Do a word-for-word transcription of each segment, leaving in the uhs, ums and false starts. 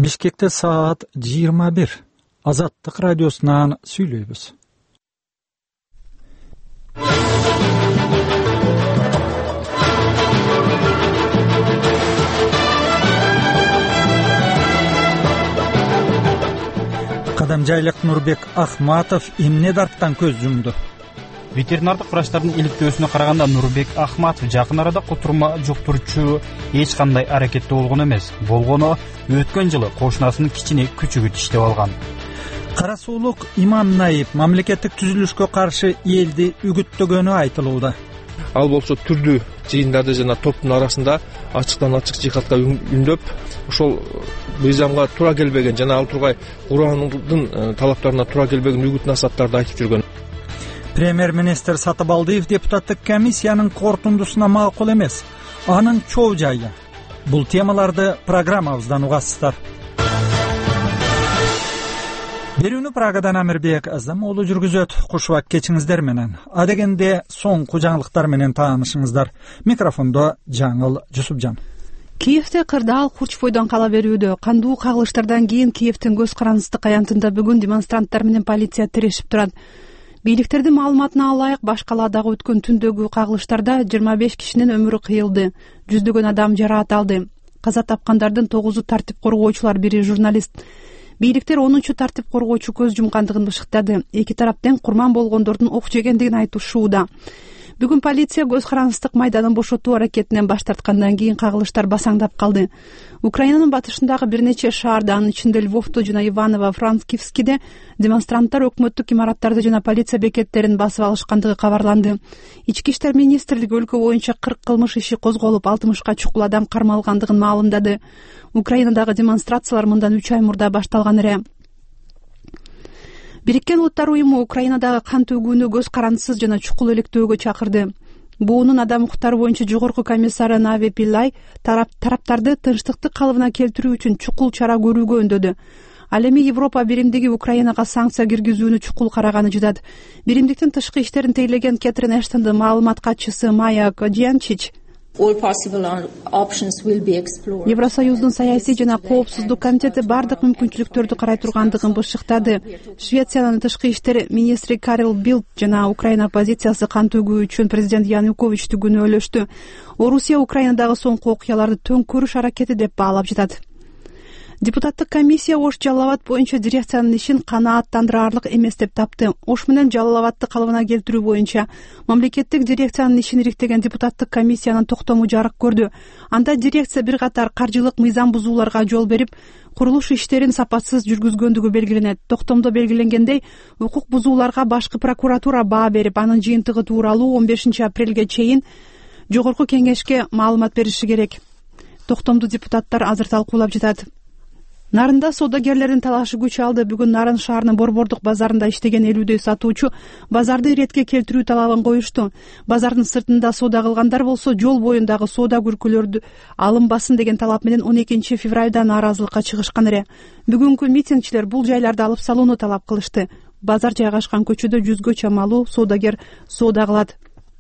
Бишкекте саат жыйырма бир. Азаттык радиосунан сүйлөйбүз. Кадамжайлык Нурбек Ахматов эмне дарттан көз жумду? Ветеринардык врачтардын иликтөөсүнө караганда Нурбек Ахматов жакын арада кутурма жуктуруучу эч кандай аракетте болгон эмес. Болгону өткөн жылы кошунасынын кичине күчүгү иштеп алган. Кара суулук Имам Наип мамлекеттик түзүлүшкө каршы элди үгүттөгөнү айтылууда. Ал болсо түрдүү жыйындарды жана топтун арасында ачыктан ачык жихадка үндөп, ошол мыйзамга туура келбеген жана ал тургай Курандын талаптарына туура келбеген үгүт насааттарды айтып жүргөн. Премьер-министр Сатыбалдиев депутаттык комиссиянын корутундусуна макул эмес. Анын чоо жайы. Бул темаларды программабыздан угасыздар. Берүүнү Прагадан Амирбек Аздам уулу жүргүзөт. Куш убак кечиңиздер менен. Адегенде соңку жаңылыктар менен таанышыңыздар. Микрофондо Жаңыл Жусупжан. Киевте кырдаал Курчфойдон кала берүүдө. Кандуу кагылыштардан кийин Киевтин көз карандысты аянтында бүгүн демонстранттар менен полиция тирешип турат. Бийликтердин маалыматына ылайык баш калаадагы өткөн түндөгү кагылыштарда жыйырма беш кишинин өмүрү кыйылды, жүздөгөн адам жараат алды. Каза тапкандардын тогузу тартип коргоочулар, бири журналист. Бийликтер онунчу тартип коргоочу көз жумкандыгын бышыктады. Эки тарап тең курман болгондордун ок жегендигин айтышууда. Бүгүн полиция көз карандыстык майданын бошотуу аракетинен баш тарткандан кийин кагылыштар басаңдап калды. Украинанын батышындагы бир нече шаарда, анын ичинде Львовто жана Иваново-Франкивскиде демонстранттар өкмөттүк имараттарды жана полиция бекеттерин басып алышкандыгы кабарланды. Ички иштер министрлиги өлкө боюнча кырк кылмыш иши козголуп, алтымышка чукул адам кармалгандыгын маалымдады. Украинадагы демонстрациялар мындан үч ай мурда башталган эле. Бириккен Улуттар уюму Украинадагы кан төгүүнү көз карандысыз жана чукул электөөгө чакырды. Буунун адам укуктары боюнча жогорку комиссары Наве Пиллай тарап тараптарды тынчтыкты калыбына келтирүү үчүн чукул чара көрүүгө өндөдү. Ал эми Европа биримдиги Украинага санкция киргизүүнү чукул караганы жыдат. Биримдиктин тышкы иштерин тейлеген Кэтрин Эштондун маалымат катчысы Майя Кодьянчич Евросоюздун саясий жана коопсуздук комитети бардык мүмкүнчүлүктөрдү карай тургандыгын бышыктады. Швециянын тышкы иштер министри Карл Билд жана Украина оппозициясы кан төгүү үчүн президент Януковичти күнөөлөштү. Орусия Украинадагы соңку окуяларды төңкөрүш аракети деп баалап жатат. Депутаттык комиссия Ош Жалал Абад боюнча дирекциянын ишин канааттандырарлык эмес деп тапты. Ош менен Жалал Абадты калыбына келтирүү боюнча мамлекеттик дирекциянын ишин ириктеген депутаттык комиссиянын токтому жарык көрдү. Анда дирекция бир катар каржылык мыйзам бузууларга жол берип, курулуш иштерин сапатсыз жүргүзгөндүгү белгиленет. Токтомдо белгиленгендей, укук бузууларга башкы прокуратура баа берип, анын жыйынтыгы тууралуу он бешинчи апрелге чейин жогорку кеңешке маалымат бериши керек. Токтомду депутаттар азыр талкуулап жатат. Нарында соодагерлердин талашы күч алды. Бүгүн Нарын шаарынын Борбордук базарында иштеген элүүдөй сатуучу базарды иретке келтирүү талабын коюшту. Базардын сыртында соода кылгандар болсо жол боюндагы соода күркөлөрдү алынбасын деген талап менен он экинчи февралда нааразылыкка чыгышкан эле. Бүгүнкү митингчилер бул жайларды алып салууну талап кылышты. Базар жайгашкан көчөдө жүзгө чамалуу соодагер соода кылат.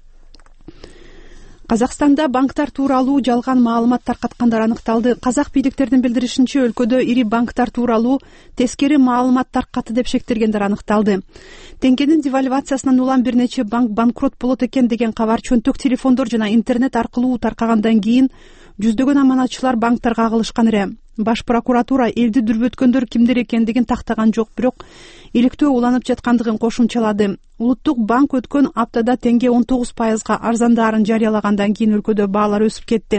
Казакстанда банктар тууралуу жалган маалымат таркаткандар аныкталды. Казак бийликтердин билдиришинче, өлкөдө ири банктар тууралуу тескери маалымат таркатты деп шектелгендер аныкталды. Теңгенин девальвациясынан улам бир нече банк банкрот болот экен деген кабар чөнтөк телефондор жана интернет аркылуу таркагандан кийин жүздөгөн аманатчылар банктарга кагылышкан эле. Баш прокуратура элди дүрбөткөндөр кимдер экендигин тактаган жок, бирок иликтөө уланып жаткандыгын кошумчалады. Улуттук банк өткөн аптада теңге он тогуз пайызга арзандаарын жарыялагандан кийин өлкөдө баалар өсүп кетти.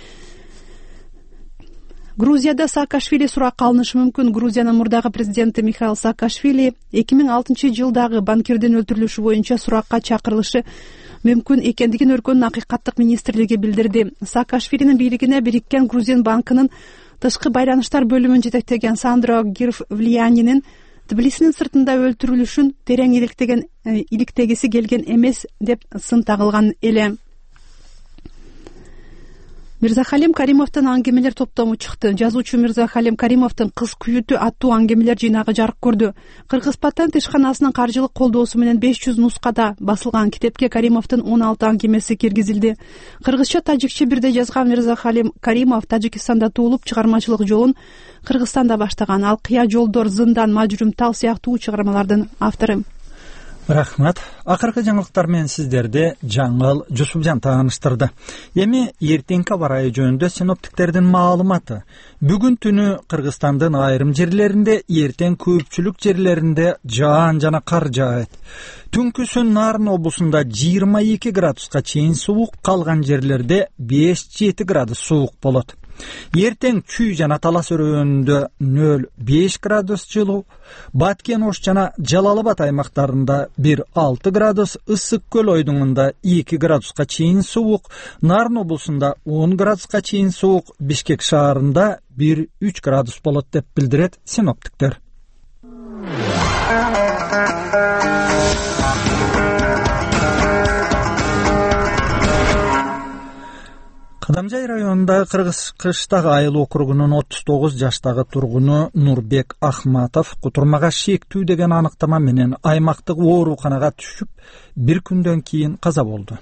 Грузияда Саакашвили суракка алынышы мүмкүн. Грузиянын мурдагы президенти Михаил Саакашвили эки миң алтынчы жылдагы банкирдин өлтүрүлүшү боюнча суракка чакырылышы мүмкүн экендигин өлкөнүн акыйкаттык министрлиги билдирди. Саакашвилинин бийлигине Бириккен Грузин банкынын тышкы байланыштар бөлүмүн жетектеген Сандро Гирф-Влиянинин Тбилисинин сыртында өлтүрүлүшүн терең иликтеген иликтегиси келген эмес деп сын тагылган эле. Мирзахалим Каримовдун аңгемелер топтому чыкты. Жазуучу Мирзахалим Каримовдун Кыз күйүтү аттуу аңгемелер жыйнагы жарык көрдү. Кыргыз патент ишканасынын каржылык колдоосу менен беш жүз нускада басылган китепке Каримовдун он алты аңгемеси киргизилди. Кыргызча, тажикче бирдей жазган Мирзахалим Каримов Тажикстанда туулуп чыгармачылык жолун Кыргызстанда баштаган. Ал Кыя жолдор, Зындан, Мажрум тал сыяктуу чыгармалардын автору. Рахмат. Акыркы жаңылыктар менен сиздерди Жаңыл Жусупжан тааныштырды. Эми эртеңки аба ырайы жөнүндө синоптиктердин маалыматы. Бүгүн түнү Кыргызстандын айрым жерлеринде, эртең көпчүлүк жерлеринде жаан жана кар жаайт. Түнкүсүн Нарын облусунда жыйырма эки градуска чейин суук, калган жерлерде беш жети градус суук болот. Эртең Чүй жана Талас өрөөнүндө нөл беш градус жылуу, Баткен Ош жана Жалал Абад аймактарында бир алты градус, Ысык көл ойдуңунда эки градуска чейин суук, Нарын облусунда он градуска чейин суук, Бишкек шаарында бир үч градус болот деп билдирет синоптиктер. Кадамжай районунда Кыргыз Кыштак айыл округунун отуз тогуз жаштагы тургуну Нурбек Ахматов кутурмага шектүү деген аныктама менен аймактык ооруканага түшүп, бир күндөн кийин каза болду.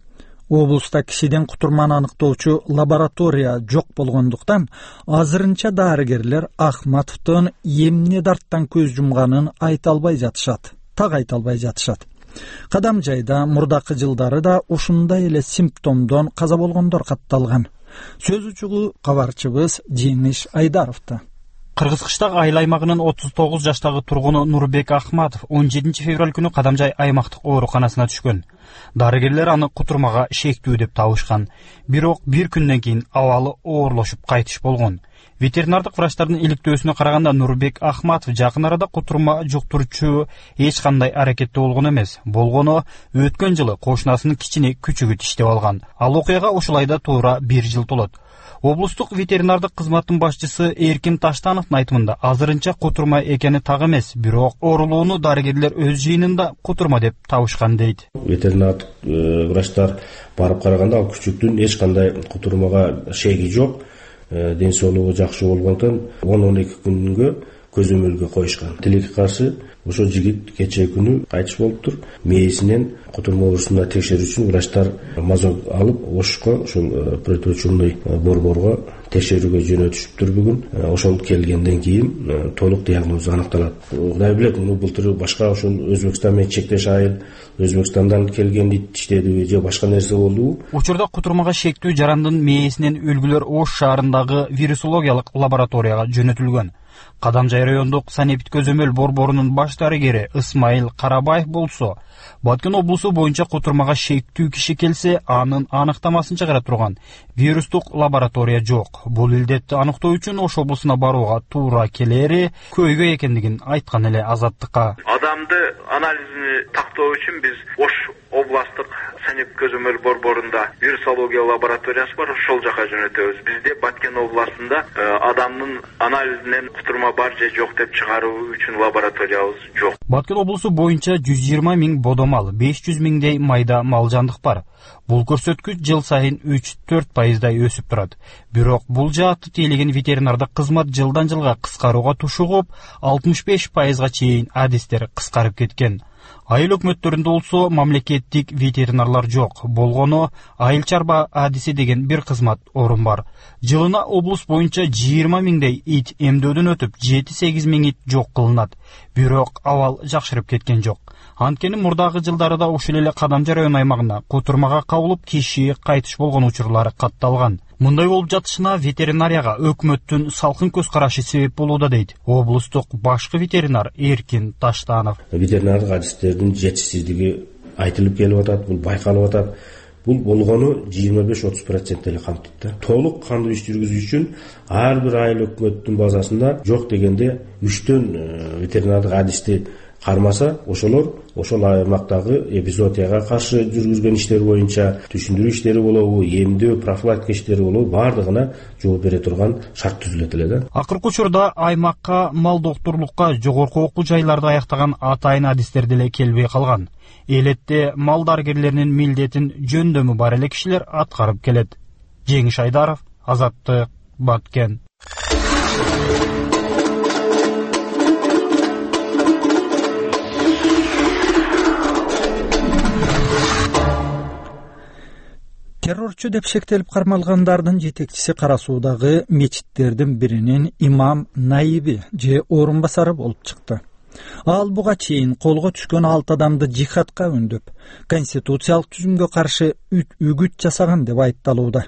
Облуста кишиден кутурманы аныктоочу лаборатория жок болгондуктан, азырынча дарыгерлер Ахматовдун эмне дарттан көз жумганын айта албай жатышат. Так айта албай жатышат. Кадамжайда мурдакы жылдары да ушундай эле симптомдон каза болгондор катталган. Сөз учугу кабарчыбыз Жеңиш Айдаровда. Кыргыз Кыштак айыл аймагынын отуз тогуз жаштагы тургуну Нурбек Ахматов он жетинчи февраль күнү Кадамжай аймактык ооруканасына түшкөн. Дарыгерлер аны кутурмага шектүү деп табышкан. Бирок бир күндөн кийин абалы оорлошуп кайтыш болгон. Ветеринардык врачтардын иликтөөсүнө караганда Нурбек Ахматов жакын арада кутурма жуктурчу эч кандай аракетте болгон эмес. Болгону өткөн жылы кошунасынын кичине күчүгү иштеп алган. Ал окуяга ушул айда туура бир жыл толот. Облустук ветеринардык кызматтын башчысы Эркин Таштановдун айтымында азырынча кутурма экени так эмес, бирок оорулууну дарыгерлер өз жыйынында кутурма деп табышкан дейт. Ветеринардык врачтар барып караганда ал күчүктүн эч кандай кутурмага шеги жок. Ден соолугу жакшы болгондон он он эки күнгө көзөмөлгө коюшкан. Тилекке каршы ошол жигит кечээ күнү кайтыш болуптур. Мээсинен кутурма оорусуна текшерүү үчүн врачтар мазок алып, Ошко ошол проточумный борборго текшерүүгө жөнөтүшүптүр бүгүн. Ошол келгенден кийин толук диагноз аныкталат. Кудай билет, муну былтыр башка ошол Өзбекстан менен чектеш айыл, Өзбекстандан келген ит иштедиби же башка нерсе болдубу? Учурда кутурмага шектүү жарандын мээсинен үлгүлөр Ош шаарындагы вирусологиялык лабораторияга жөнөтүлгөн. Кадамжай райондук санэпид көзөмөл борборунун баш дарыгери Исмаил Карабаев болсо, Баткен облусу боюнча кутурмага шектүү киши келсе, анын аныктамасын чыгара турган вирустук лаборатория жок. Бул илдетти аныктоо үчүн Ош облусуна барууга туура келери көйгөй экендигин айткан эле Азаттыкка. Адамды анализini тактоо үчүн биз Ош областык санэпид көзөмөл борборунда вирусология лабораториясы бар, ошол жака жөнөтөбүз. Бизде Баткен областында адамдын анализинен кутурма бар же жок деп чыгаруу үчүн лабораториябыз жок. Баткен облусу боюнча жүз жыйырма миң бодомал, беш жүз миңдей майда малжандык бар. Бул көрсөткүч жыл сайын үч төрт пайыздай өсүп турат. Бирок бул жаатты тейлеген ветеринардык кызмат жылдан жылга кыскарууга тушугуп, алтымыш беш пайызга чейин адистер кыскарып кеткен. Айыл өкмөттөрүндө болсо мамлекеттик ветеринарлар жок. Болгону айыл чарба адиси деген бир кызмат орун бар. Жылына облус боюнча жыйырма миңдей ит эмдөөдөн өтүп, жети сегиз миң ит жок кылынат. Бирок абал жакшырып кеткен жок. Анткени мурдагы жылдарда ушул эле Кадамжай район аймагына кутурмага кабылып киши кайтыш болгон учурлары катталган. Мындай болуп жатышына ветеринарияга өкмөттүн салкын көз карашы себеп болууда дейт облустук башкы ветеринар Эркин Таштанов. Ветеринардык адистердин жетишсиздиги айтылып келип атат, бул байкалып атат. Бул болгону жыйырма беш отуз процент эле камтыйт да. Толук кандуу иш жүргүзүү үчүн ар бир айыл өкмөттүн базасында жок дегенде үчтөн ветеринардык адисти кармаса, ошолор ошол аймактагы эпизоотияга каршы жүргүзгөн иштер боюнча түшүндүрүү иштери болобу, эмдөө, профилактика иштери болобу, бардыгына жооп бере турган шарт түзүлөт эле да. Акыркы учурда аймакка мал доктурлукка жогорку окуу жайларды аяктаган атайын адистер деле келбей калган. Элетте мал дарыгерлеринин милдетин жөндөмү бар эле кишилер аткарып келет. Жеңиш Айдаров, Азаттык, Баткен. Террорчу деп шектелип кармалгандардын жетекчиси Кара Суудагы мечиттердин биринин имам наиби же орун басары болуп чыкты. Ал буга чейин колго түшкөн алты адамды жихадка үндөп, конституциялык түзүмгө каршы үгүт жасаган деп айыпталууда.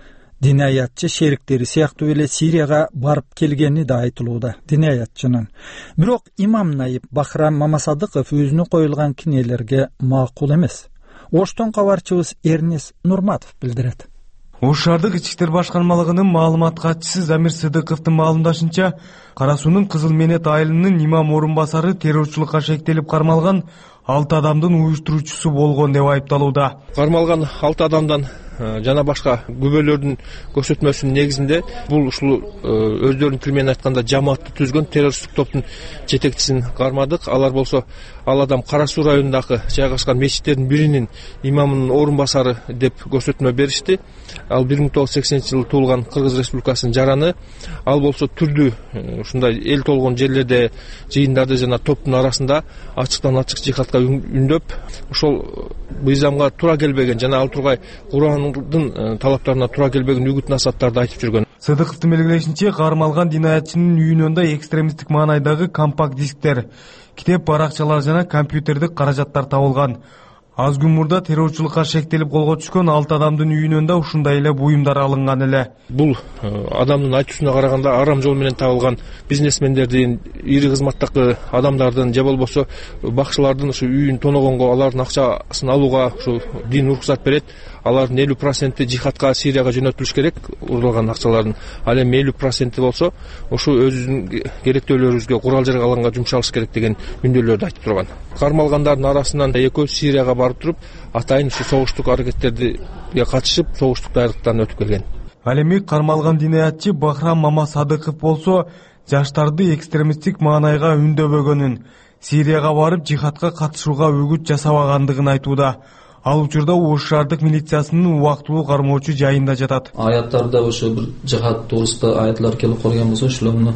Динаятчы шериктери сыяктуу эле Сирияга барып келгени да айтылууда динаятчынын. Бирок имам наиб Бахрам Мамасадыков өзүнө коюлган кинелерге макул эмес. Оштон кабарчыбыз Эрнес Нурматов билдирет. Ош шаардык ички иштер башкармалыгынын маалымат катчысы Замир Сыдыковдун маалымдашынча, Кара Суунун Кызыл Менет айылынын имам орун басары террорчулукка шектелип кармалган алты адамдын уюштуруучусу болгон деп айыпталууда. Кармалган алты адамдан жана башка күбөлөрдүн көрсөтмөсүнүн негизинде бул ушул өздөрүнүн тили менен айтканда жамаатты түзгөн террористтик топтун жетекчисин кармадык. Алар болсо ал адам Кара Суу районундагы жайгашкан мечиттердин биринин имамынын орун басары деп көрсөтмө беришти. Ал бир миң тогуз жүз сексенинчи жылы туулган Кыргыз Республикасынын жараны. Ал болсо түрдүү ушундай эл толгон жерлерде жыйындарды жана топтун арасында ачыктан ачык жихадка үндөп, ошол мыйзамга туура келбеген жана ал тургай Курандын талаптарына туура келбеген үгүт насааттарды айтып жүргөн. Сыдыковдун белгилешинче, кармалган динаятчынын үйүнөн экстремисттик маанайдагы компакт дисктер, китеп баракчалар жана компьютердик каражаттар табылган. Аз күн мурда террорчулукка шектелип колго түшкөн алты адамдын үйүнөн да ушундай эле буюмдар алынган эле. Бул адамдын айтуусуна караганда арам жол менен табылган бизнесмендердин, ири кызматтагы адамдардын же болбосо бакчылардын ушу үйүн тоногонго, алардын акчасын алууга ушу дин уруксат берет. Алардын элүү проценти жихадка, Сирияга жөнөтүлүш керек, урдалган акчалардын. Ал эми элүү проценти болсо, ушу өзүнүн керектөөлөрүбүзгө, курал жаргаланга жумшалыш керек деген мүндөөлөрдү айтып турган. Кармалгандардын арасынан экөө Сирияга барып туруп, атайын ушу согуштук аракеттерди катышып, согуштук даярлыктан өтүп келген. Ал эми кармалган динаятчы Бахрам Мамасадыков болсо, жаштарды экстремисттик маанайга үндөбөгөнүн, Сирияга барып жихадка катышууга үгүт жасабагандыгын айтууда. Ал учурда Ош шаардык милициясынын убактылуу кармоочу жайында жатат. Аяттарда ошо бир жихад тоосунда аяттар келип калган болсо, ошолорду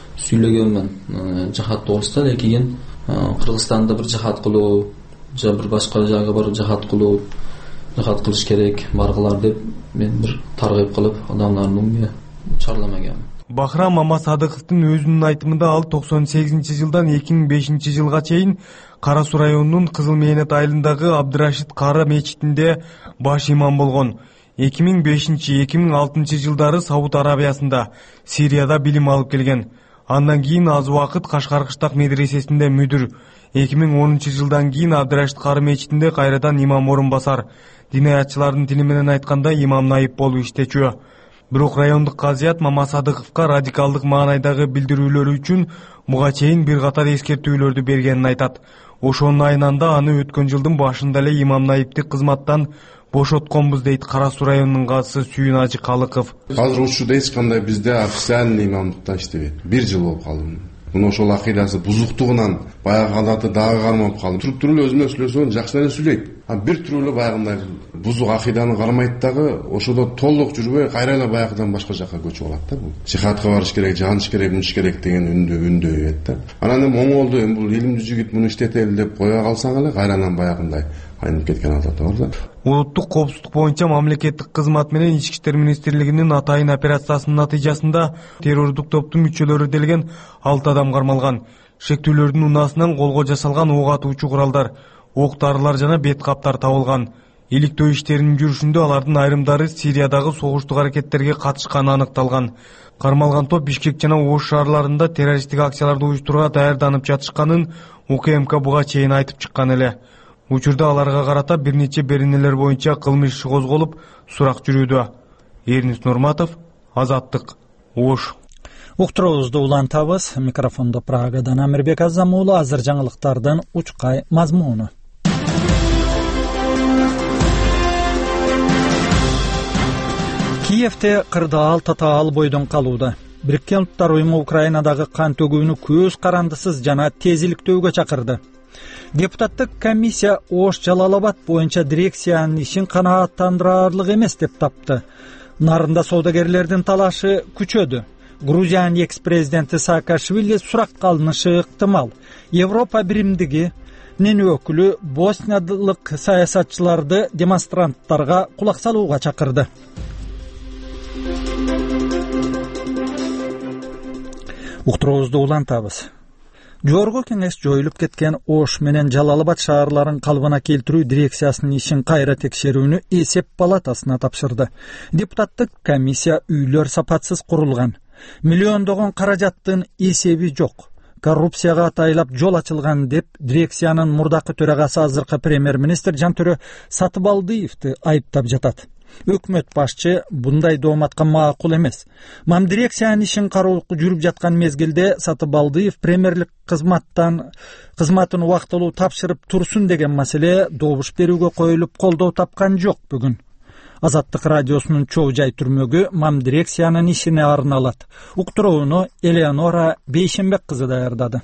сүйлөгөнмүн. Жихад тоосунда, лекин Кыргызстанда бир жихад кылуу, же бир башка жайга барып жихад кылуу, жихад кылыш керек, баргылар деп мен бир таргып кылып, адамдарды чарламаган. Бахрам Мамасадыковдун өзүнүн айтымында ал токсон сегизинчи жылдан эки миң бешинчи жылга чейин Кара Суу районунун Кызыл Менет айылындагы Абдырашид Кары мечитинде баш имам болгон. эки миң бешинчи — эки миң алтынчы жылдары Сауд Арабиясында, Сирияда билим алып келген. Андан кийин аз убакыт Кашкар кыштак медресесинде мүдүр. эки миң онунчу жылдан кийин Абдырашид Кары мечитинде кайрадан имам орун басар. Динаятчылардын тили менен айтканда имам наиб болуп иштечү. Бирок райондук казыят Мамасадыковго радикалдык маанайдагы билдирүүлөрү үчүн буга чейин бир катар эскертүүлөрдү бергенин айтат. Ошонун айынан да аны өткөн жылдын башында эле имам наибти кызматтан бошотконбуз дейт Кара Суу районунун казысы Сүйүн Ажы Калыков. Азыр учурда эч кандай бизде официальный имамдыктан иштебейт. Бир жыл болуп калды. Муну ошол акыйдасы бузуктугунан баягы адаты дагы кармап калды. Туруп туруп эле өзүнө сүйлөсөң жакшы нерсе сүйлөйт. А бир туруп эле баягындай бузук акыйданы кармайт дагы, ошодо толук жүрбөй кайра эле баягыдан башка жакка көчүп алат да бул. Жихадка барыш керек, жаныш керек, мунуш керек деген үндө үндө берет да. Анан эми оңолду, эми бул илимдүү жигит муну иштетели деп кое калсаң эле кайрадан баягындай айнып кеткен адаты бар да. Улуттук коопсуздук боюнча мамлекеттик кызмат менен Ички иштер министрлигинин атайын операциясынын натыйжасында террордук топтун мүчөлөрү делген алты адам кармалган. Шектүүлөрдүн унаасынан колго жасалган ок атуучу куралдар, ок дарылар жана бет каптар табылган. Иликтөө иштеринин жүрүшүндө алардын айрымдары Сириядагы согуштук аракеттерге катышканы аныкталган. Кармалган топ Бишкек жана Ош шаарларында террористтик акцияларды уюштурууга даярданып жатышканын УКМК буга чейин айтып чыккан эле. Учурда аларга карата бир нече беренелер боюнча кылмыш иши козголуп, сурак жүрүүдө. Эрнис Нурматов, Азаттык, Ош. Уктуруубузду улантабыз. Микрофондо Прагадан Амирбек Азамуулу. Азыр жаңылыктардын учкай мазмуну. Киевде кырдаал татаал бойдон калууда. Бириккен Улуттар уюму Украинадагы кан төгүүнү көз карандысыз жана тезиликтөөгө чакырды. Депутаттык комиссия Ош Жалал Абад боюнча дирекциянын ишин канааттандырарлык эмес деп тапты. Нарында соодагерлердин талашы күчөдү. Грузиянын экс президенти Саакашвили суракка алынышы ыктымал. Европа биримдигинин өкүлү босниялык саясатчыларды демонстранттарга кулак салууга чакырды. Уктуруубузду улантабыз. Жогорку кеңеш жоюлуп кеткен Ош менен Жалал Абад шаарларын калыбына келтирүү дирекциясынын ишин кайра текшерүүнү эсеп палатасына тапшырды. Депутаттык комиссия үйлөр сапатсыз курулган. Миллиондогон каражаттын эсеби жок. Коррупцияга атайлап жол ачылган деп дирекциянын мурдакы төрагасы азыркы премьер-министр Жантөрө Сатыбалдиевди айыптап жатат. Өкмөт башчы bunday дооматка макул эмес. Мам дирекциянын ишин кароолукку жүрүп жаткан мезгилде Сатыбалдиев премьерлик кызматтан кызматын убактылуу тапшырып турсун деген маселе добуш берүүгө коюлуп колдоо тапкан жок бүгүн. Азаттык радиосунун чоо жай түрмөгү мам дирекциянын ишине арналат. Уктурууну Элеонора Бейшенбек кызы даярдады.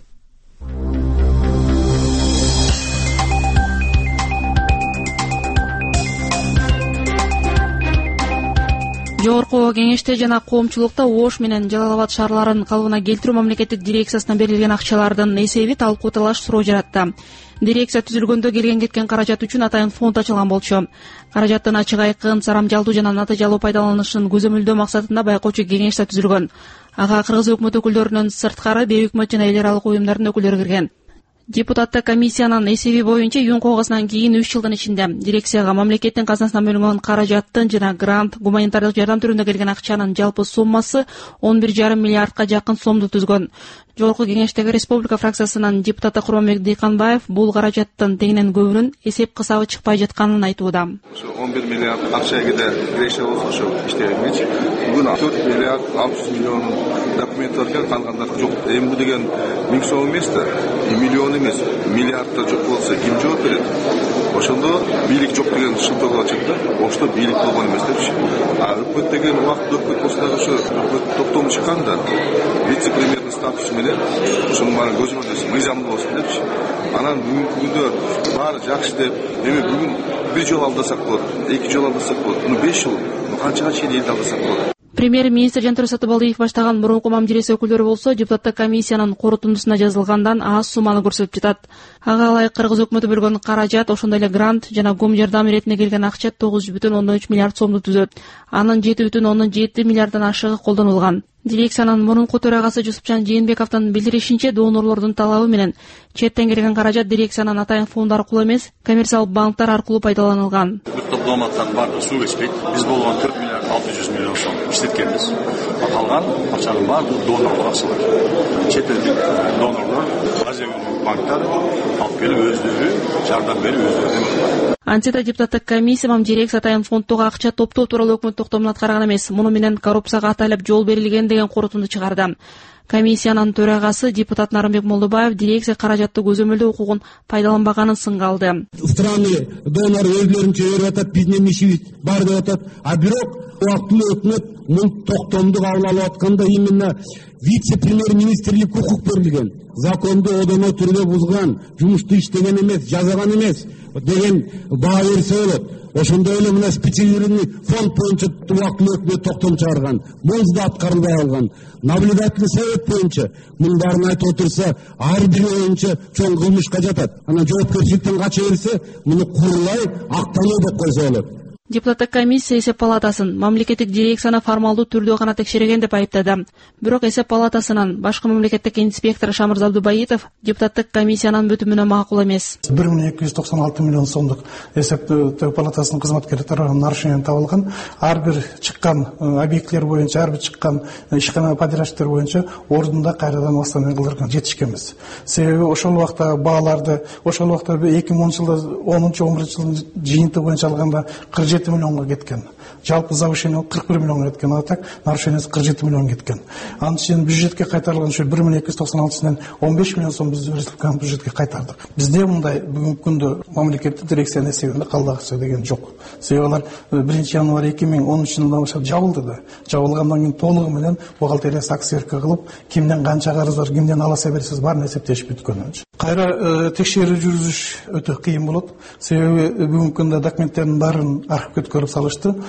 Жогорку кеңеште жана коомчулукта Ош менен Жалал Абад шаарларын калыбына келтирүү мамлекеттик дирекциясына берилген акчалардын эсеби талкуу талаш суроо жаратты. Дирекция түзүлгөндө келген кеткен каражат үчүн атайын фонд ачылган болчу. Каражаттын ачык айкын, сарамжалдуу жана натыйжалуу пайдаланылышын көзөмөлдөө максатында байкоочу кеңеш да түзүлгөн. Ага кыргыз өкмөт өкүлдөрүнөн сырткары бейөкмөт жана эл аралык уюмдардын өкүлдөрү кирген. Депутаттык комиссиянын эсеби боюнча июнь кongосунан кийин үч жылдын ичинде дирекцияга мамлекеттин казынасынан бөлүнгөн каражаттын жана грант, гуманитардык жардам түрүндө келген акчанын жалпы суммасы он бир жарым миллиардка жакын сомду түзгөн. Жогорку кеңештеги республика фракциясынын депутаты Курманбек Дыйканбаев бул каражаттын тегинен көбүнүн эсеп кысабы чыкпай жатканын айтууда. он бир миллиард акчаге киреше болсо ошо иштегенчи бүгүн төрт миллиард алты жүз миллион документтер калгандар жок. Эми бул деген миң сом эмес да, миллион эмес, миллиардда жок болсо ким жооп берет? Ошондо бийлик жок деген шылтоого чыкты. Ошто бийлик болгон эмес депчи. А өкмөт деген убакыт өкмөт болсо дагы ошо өкмөт токтому чыкканда вице-премьердин статусу менен ошонун баары көзөмөлдөсүн, мыйзамдуу болсун депчи. Анан бүгүнкү күндө баары жакшы деп, эми бүгүн бир жол алдасак болот, эки жол алдасак болот, муну беш жыл, канчага чейин элди алдасак болот. Премьер-министр Жантөрө Сатыбалдиев баштаган мурунку мам дирекция өкүлдөрү болсо депутаттык комиссиянын корутундусуна жазылгандан аз сумманы көрсөтүп жатат. Ага ылайык кыргыз өкмөтү бөлгөн каражат, ошондой эле грант жана гум жардам иретине келген акча тогуз жүз бүтүн ондон үч миллиард сомду түзөт. Анын жети бүтүн ондон жети миллиарддан ашыгы колдонулган. Дирекциянын мурунку төрагасы Жусупжан Жээнбековдун билдиришинче, донорлордун талабы менен четтен келген каражат дирекциянын атайын фонду аркылуу эмес, коммерциялык банктар аркылуу пайдаланылган. Бир топ дооматтардын баардыгы суу кечпейт. Биз болгон төрт миллиард алты жүз миллион сом иштеткенбиз. Калган акчанын баардыгы донорлор аркылуу. Чет элдик донорлор базовый банктар алып келип өздөрү жардам берип өздөрүнүн. Антида депутаттык комиссия мам дирекция атайын фондтогу акча топтоо тууралуу өкмөт токтомун аткарган эмес, муну менен коррупцияга атайлап жол берилген деген корутунду чыгарды. Комиссиянын төрагасы депутат Нарымбек Молдобаев дирекция каражатты көзөмөлдөө укугун пайдаланбаганын сынга алды. Страны донор өздөрүнчө берип атат, биздин ишибиз бар деп атат. А бирок убактылуу өкмөт мун токтомду кабыл алып атканда именно вице-премьер-министрлик укук берилген. Законду одоно түрдө бузган, жумушту иштеген эмес, жазган эмес деген баа берсе болот. Ошондой эле мына специализированный фонд боюнча убактылуу өкмөт токтом чыгарган, муну да аткарылбай калган. Наблюдательный совет боюнча мунун баарын айтып отурса, ар бири боюнча чоң кылмышка жатат. Анан жоопкерчиликтен кача берсе, муну курулай актануу деп койсо болот. Депутаттык комиссия эсеп палатасын мамлекеттик дирекцияны формалдуу түрдө гана текшерген деп айыптады. Бирок эсеп палатасынын башкы мамлекеттик инспектору Шамырза Абдубаитов депутаттык комиссиянын бүтүмүнө макул эмес. бир миң эки жүз токсон алты миллион сомдук эсептөө палатасынын кызматкерлери тарабынан нарушение табылган. Ар бир чыккан объектилер боюнча, ар бир чыккан ишкана подрядчиктер боюнча ордунда кайрадан восстановление кылдырган жетишкенбиз. Себеби ошол убакта бааларды, ошол убакта эки миң онунчу жылда онунчу он биринчи жылдын жыйынты боюнча алганда кырк жети миллионго кеткен. Жалпы завышение кырк бир миллионго кеткен, а так нарушение кырк жети миллион кеткен. Анын үчүн бюджетке кайтарылган ушу бир миң эки жүз токсон алтысынан он беш миллион сом биз республиканын бюджетке кайтардык. Бизде мындай бүгүнкү күндө мамлекеттик дирекциянын эсебинде калдык акча деген жок. Себеби алар биринчи январь эки миң он үчүнчү жылдан баштап жабылды да. Жабылгандан кийин толугу менен бухгалтерия саксиверка кылып, кимден канча карыз бар, кимден аласа бересиз баарын эсептешип бүткөн. Кайра текшерүү жүргүзүш өтө кыйын болот. Себеби бүгүнкү күндө документтердин баарын архивге өткөрүп салышты.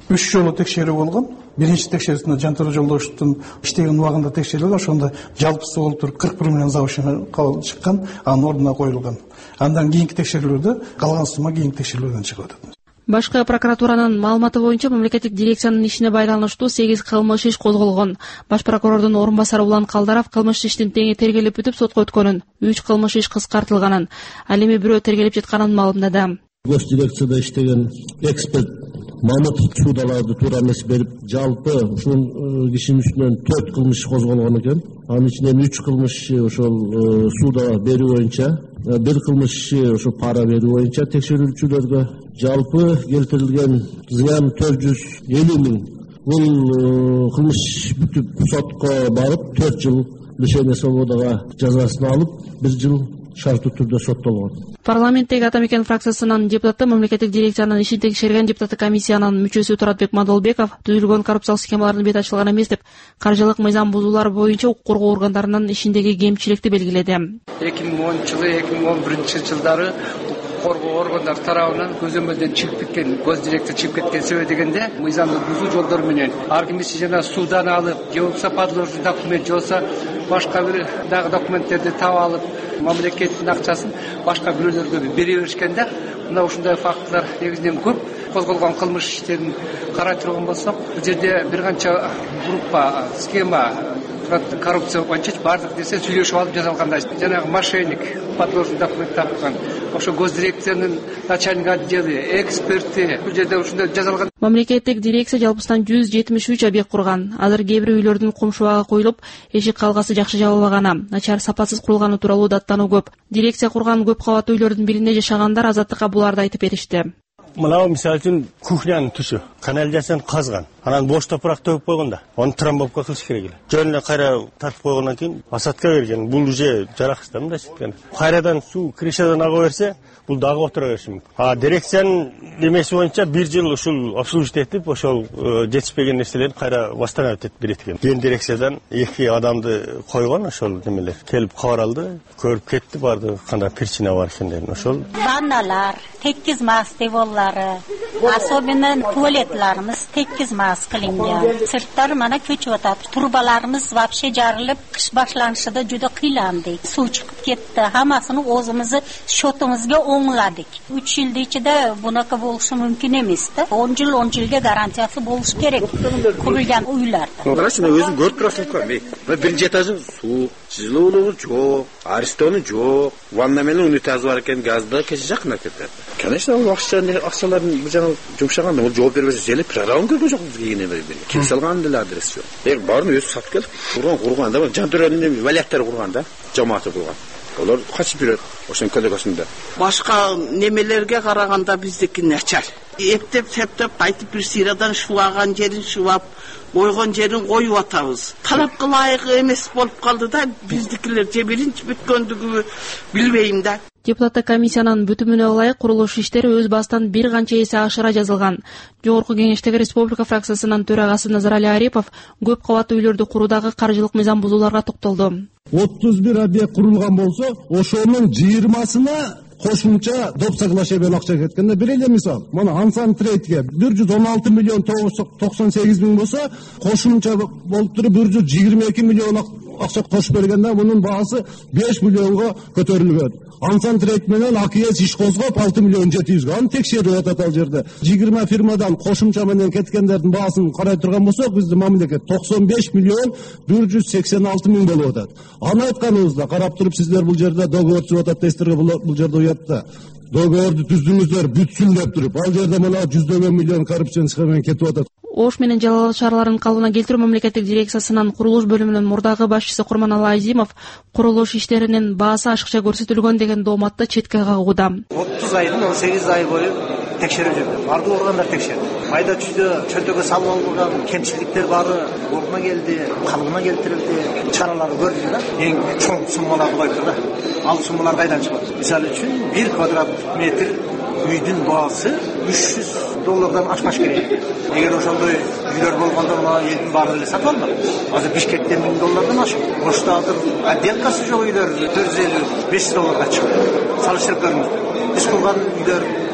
үч жолу текшерүү болгон. Биринчи текшерүүсүндө Жантөре Жолдошевдун иштеген убагында текшерилген, ошондо жалпысы болуп туруп кырк бир миллион завышение чыккан, анын ордуна коюлган. Андан кийинки текшерүүлөрдө калган сумма кийинки текшерүүлөрдөн чыгып атат. Башкы прокуратуранын маалыматы боюнча мамлекеттик дирекциянын ишине байланыштуу сегиз кылмыш иш козголгон. Баш прокурордун орун басары Улан Калдаров кылмыш иштин теңи тергелип бүтүп сотко өткөнүн, үч кылмыш иш кыскартылганын, ал эми бирөө тергелип жатканын маалымдады. Гос дирекцияда иштеген эксперт Мамытов суудаларды туура эмес берип, жалпы ушул кишинин үстүнөн төрт кылмыш козголгон экен. Анын ичинен үч кылмыш ошол сууда берүү боюнча, бир кылмыш ошо пара берүү боюнча текшерүүчүлөргө жалпы келтирилген зыян төрт жүз элүү миң. Бул кылмыш бүтүп сотко барып төрт жыл лишение свободага жазасын алып, бир жыл шарттуу түрдө соттолгон. Парламенттеги Ата Мекен фракциясынын депутаты мамлекеттик дирекциянын ишин текшерген депутаттык комиссиянын мүчөсү Туратбек Мадолбеков түзүлгөн коррупциялык схемалардын бет ачылган эмес деп, каржылык мыйзам бузуулар боюнча укук коргоо органдарынын ишиндеги кемчиликти белгиледи. эки миң онунчу жылы эки миң он биринчи жылдары коргоо органдар тарабынан көзөмөлдөн чыгып кеткен, гос директор чыгып кеткен себеби дегенде мыйзамды бузуу жолдору менен ар кимиси жана суудан алып, же болбосо подложный документ, же болбосо башка бир дагы документтерди таап алып, мамлекеттин акчасын башка бирөөлөргө бере беришкен да. Мына ушундай фактылар негизинен көп. Козголгон кылмыш иштерин карай турган болсок, бул жерде бир канча группа, схема, коррупция боюнча бардык нерсе сүйлөшүп алып жасалгандай. Жанагы мошенник, подложный документ тапкан, ошо гос дирекциянын начальник отделы, эксперти, бул жерде ушундай жасалган. Мамлекеттик дирекция жалпысынан жүз жетимиш үч объект курган. Азыр кээ бир үйлөрдүн кумшубагы коюлуп, эшик калгасы жакшы жабылбаганы, начар сапасыз курулганы тууралуу даттануу көп. Дирекция курган көп кабаттуу үйлөрдүн биринде жашагандар Азаттыкка буларды айтып беришти. Мынау мисалы үчүн кухнянын түшү, канализацияны казган. Анан бош топурак төгүп койгон да. Аны трамбовка кылыш керек эле. Жөн эле кайра тартып койгондон кийин Асатка берген. Бул уже жараксыз да мындай эсептен. Кайрадан суу крышадан ага берсе, бул дагы отура бериши мүмкүн. А дирекциянын немеси боюнча бир жыл ушул обслуживать этип, ошол жетишпеген нерселерди кайра восстановить этип берет экен. Ген дирекциядан эки адамды койгон, ошол немелер келип кабар алды, көрүп кетти, барды кандай причина бар экендигин. Ошол ванналар, текиз мас деволлары, особенно туалетларыбыз текиз мас кылынган. Сырттар мана көчүп атат. Турбаларыбыз вообще жарылып, кыш башланышында жуda кыйланды. Суу чыгып кетти. Хаммасын өзүбүз счетубузга оңладык. үч жылдын ичинде бунака болушу мүмкүн эмес да. он жыл он жылга гарантиясы болуш керек. Курулган уйларда. Карачы, өзүм көрүп турасың го. Мен биринчи этажы суу, жылуулугу жок, аристону жок, ванна менен унитазы бар экен, газда кече жакын кетет. Конечно, ол акча акчаларын бул жана жумшаганда, ол жооп бербесе желеп жарагын көргөн жок бизге бери. Ким салган деле адрес жок. Эк барын өзү сатып келип, курган курганда, Жантөрөнүн валияттары курганда, жамааты курган. Олар качып жүрөт ошон көлөгөсүндө. Башка немелерге караганда биздики начар. Эптеп септеп айтып бир сыйрадан шуаган жерин шуап, койгон жерин коюп атабыз. Талапка ылайык эмес болуп калды да, биздикилер же биринчи бүткөндүгү билбейм да. Депутаттык комиссиянын бүтүмүнө ылайык курулуш иштери өз бастан бир канча эсе ашыра жазылган. Жогорку кеңештеги республика фракциясынын төрагасы Назарали Арипов көп кабаттуу үйлөрдү куруудагы каржылык мыйзам бузууларга токтолду. отуз бир объект курулган болсо, ошонун жыйырмасына кошумча доп соглашениеден акча кеткен да. Бир эле мисал, мына Ансан Трейдке бир жүз он алты миллион токсон сегиз миң болсо, кошумча болуп туруп бир жүз жыйырма эки миллион акча кошуп бергенде, мунун баасы беш миллионго көтөрүлгөн. Ансан Трейд менен АКС иш козгоп алты миллион жети жүзгө аны текшерип атат ал жерде. жыйырма фирмадан кошумча менен кеткендердин баасын карай турган болсок, биздин мамлекет токсон беш миллион бир жүз сексен алты миң болуп атат. Аны айтканыбызда карап туруп сиздер бул жерде договор түзүп атат дейсиздер, бул жерде уятта. Договорду түздүңүздөр, бүтсүн деп туруп, ал жерде мына жүздөгөн миллион коррупциянын схемамен кетип атат. Ош менен Жалал Абад шаарларын калыбына келтирүү мамлекеттик дирекциясынын курулуш бөлүмүнүн мурдагы башчысы Курманалы Азимов курулуш иштеринин баасы ашыкча көрсөтүлгөн деген дооматты четке кагууда. отуз айдын он сегиз ай бою текшерүү жүрдү. Бардык органдар текшерди. Майда чүйдө чөнтөгө салып алынган кемчиликтер бары ордуна келди, калыбына келтирилди, чараларды көрдү да. Эң чоң суммаларды койду да. Ал суммалар кайдан чыгат? Мисалы үчүн бир квадрат метр үйдүн баасы үч жүз доллардан ашпаш керек. Эгер ошондой үйлөр болгондо мына элдин баары эле сатып албак. Азыр Бишкекте миң доллардан ашык. Ошто азыр отделкасы жок үйлөр төрт жүз элүү беш жүз долларга чыгат. Салыштырып көрүңүз. Биз курган үйлөр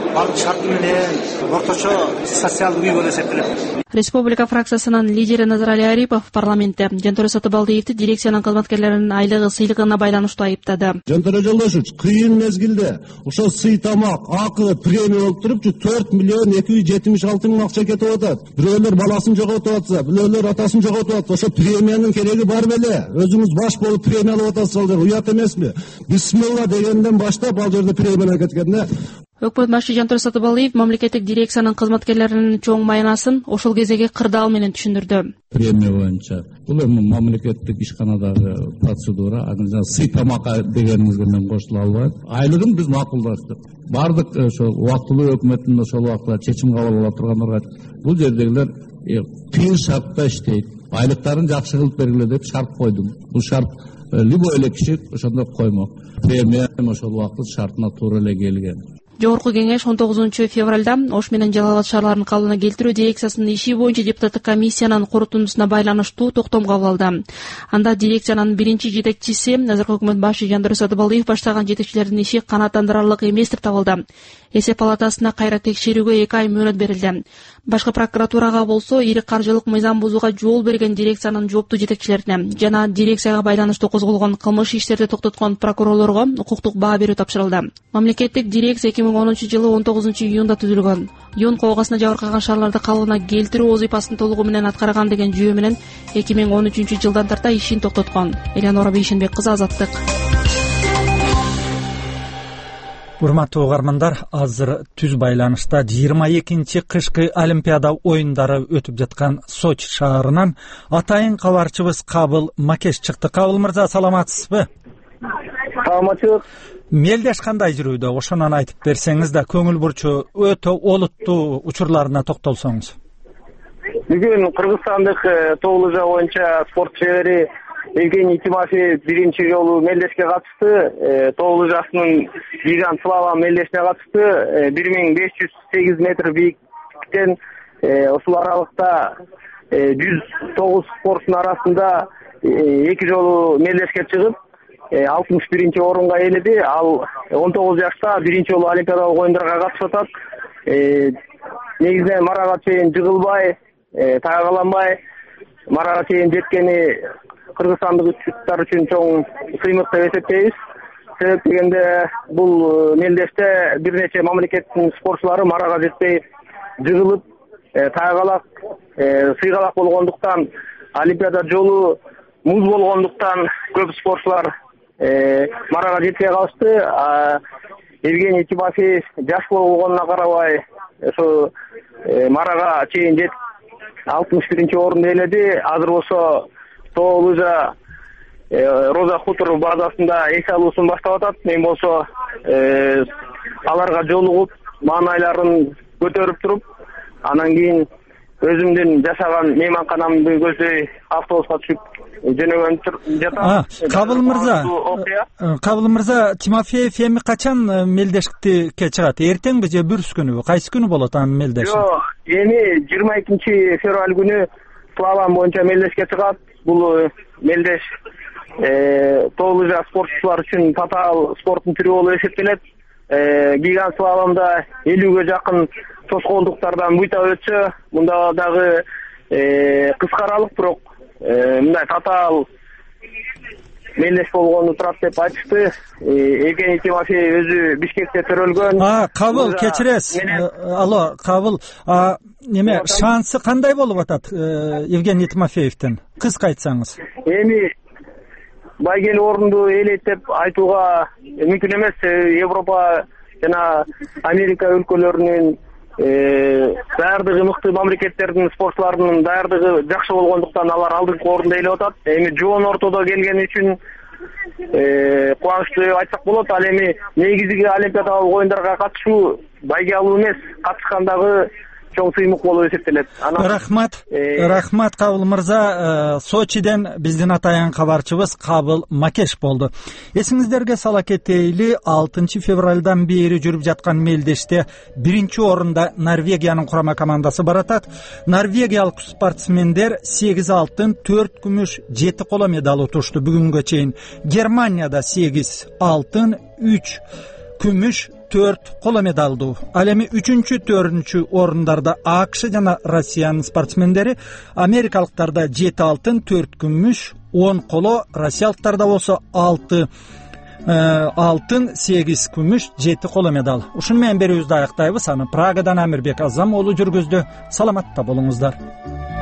бардык шарты менен орточо социалдык үй болуп эсептелет. Республика фракциясынын лидери Назарали Арипов парламентте Жантөре Сатыбалдиевди дирекциянын кызматкерлеринин айлыгы сыйлыгына байланыштуу айыптады. Жантөре Жолдошевич, кыйын мезгилде ошол сый тамак, акы, премия болуп туруп төрт миллион эки жүз жетимиш алты миң акча кетип атат. Бирөөлөр баласын жоготуп атса, бирөөлөр атасын жоготуп атат. Ошо премиянын кереги бар беле? Өзүңүз баш болуп премия алып атасыздар, уят эмеспи? Бисмилла дегенден баштап ал жерде премия кеткен да. Өкмөт башы Жантөре Сатыбалдиев мамлекеттик дирекциянын кызматкерлеринин чоң майнасын ошол кезеги кырдаал менен түшүндүрдү. Премия боюнча бул эми мамлекеттик ишканадагы процедура, анан сый тамакка дегениңизге мен кошула албайм. Айлыгын биз макулдаштык. Бардык ошо убактылуу өкмөттүн ошол убакта чечим кабыл ала тургандарга бул жердегилер кыйын шартта иштейт. Айлыктарын жакшы кылып бергиле деп шарт койдум. Бул шарт любой эле киши ошондой коймок. Премия ошол убакыт шартына туура эле келген. Жогорку кеңеш он тогузунчу февралда Ош менен Жалал Абад шаарларын калыбына келтирүү дирекциясынын иши боюнча депутаттык комиссиянын корутундусуна байланыштуу токтом кабыл алды. Анда дирекциянын биринчи жетекчиси, азыркы өкмөт башы Жантөре Сатыбалдиев баштаган жетекчилердин иши канааттандырарлык эмес деп табылды. Эсеп палатасына кайра текшерүүгө эки ай мөөнөт берилди. Башкы прокуратурага болсо ири каржылык мыйзам бузууга жол берген дирекциянын жооптуу жетекчилерине жана дирекцияга байланыштуу козголгон кылмыш иштерди токтоткон прокурорлорго укуктук баа берүү тапшырылды. Мамлекеттик дирекция эки миң онунчу жылы он тогузунчу июнда түзүлгөн. Юн коогасына жабыркаган шаарларды калыбына келтирүү вазыйпасын толугу менен аткарган деген жүйө менен эки миң он үчүнчү жылдан тарта ишин токтоткон. Элеонора Бейшенбек кызы, Азаттык. Урматтуу угармандар, азыр түз байланышта жыйырма экинчи кышкы Олимпиада оюндары өтүп жаткан Сочи шаарынан атайын кабарчыбыз Кабыл Макеш чыкты. Кабыл мырза, саламатсызбы? Саламатчылык. Мелдеш кандай жүрүүдө? Ошонун айтып берсеңиз да көңүл бурчу өтө олуттуу учурларына токтолсоңуз. Бүгүн кыргызстандык тоолуу жаа боюнча спорт шебери Евгений Тимофеев биринчи жолу мелдешке катышты. Тоолуу жаштын гигант слалом мелдешине катышты. бир миң беш жүз сегиз метр бийиктиктен ушул аралыкта жүз тогуз спорттун арасында эки жолу мелдешке чыгып алтымыш биринчи орунга ээледи. Ал он тогуз жашта биринчи жолу Олимпиадалык оюндарга катышып атат. Негизинен марага чейин жыгылбай, таагаланбай марага чейин жеткени кыргызстандык учуттар үчүн чоң сыймык деп эсептейбиз. Себеп дегенде бул мелдеште бир нече мамлекеттин спортчулары марага жетпей жыгылып, таагалак, сыйгалак болгондуктан, Олимпиада жолу муз болгондуктан көп спортчулар марага жетпей калышты. Евгений Тимофеев жаш болгонуна карабай ошо марага чейин жетип алтымыш биринчи орунду ээледи. Азыр болсо тоолуу жаа Роза Хутор базасында эс алуусун баштап атат. Мен болсо аларга жолугуп, маанайларын көтөрүп туруп, анан кийин өзүмдүн жашаган мейманканамды көздөй автобуска түшүп жөнөгөн жатам. Кабыл мырза, Кабыл мырза, Тимофеев эми качан мелдешке чыгат? Эртеңби же бүрүс күнүбү? Кайсы күнү болот анын мелдеши? Жок, эми жыйырма экинчи февраль күнү слалом боюнча мелдешке чыгат. Бул мелдеш тоолуу жаш спортчулар үчүн татаал спорттун түрү болуп эсептелет. Гигант слаломдо элүүгө жакын тоскоолдуктардан буйта өтсө, мында дагы кыска аралык, бирок мындай татаал мелдеш болгону турат деп айтышты. Евгений Тимофеев өзү Бишкекте төрөлгөн. А, Кабыл, кечиресиз. Алло, Кабыл, неме шансы кандай болуп атат Евгений Тимофеевдин? Кыска айтсаңыз. Эми байгели орунду ээлейт деп айтууга мүмкүн эмес. Европа жана Америка өлкөлөрүнүн даярдыгы мыкты мамлекеттердин спортчуларынын даярдыгы жакшы болгондуктан алар алдыңкы орунду ээлеп атат. Эми жоон ортодо келгени үчүн кубанычтуу деп айтсак болот. Ал эми негизги Олимпиадалык оюндарга катышуу байге алуу эмес, катышкандагы чоң сыймык болуп эсептелет. Рахмат, рахмат Кабыл мырза. Сочиден биздин атайын кабарчыбыз Кабыл Макеш болду. Эсиңиздерге сала кетейли, алтынчы февралдан бери жүрүп жаткан мелдеште биринчи орунда Норвегиянын курама командасы баратат. Норвегиялык спортсмендер сегиз алтын, төрт күмүш, жети коло медаль утушту бүгүнгө чейин. Германияда сегиз алтын, үч күмүш, төрт коло медалдуу. Ал эми үчүнчү төртүнчү орундарда АКШ жана Россиянын спортсмендери, америкалыктарда жети алтын, төрт күмүш, он коло, россиялыктарда болсо алты алтын, сегиз күмүш, жети коло медал. Ушуну менен берүүбүздү аяктайбыз. Аны Прагадан Амирбек Азам уулу жүргүздү. Саламатта болуңуздар.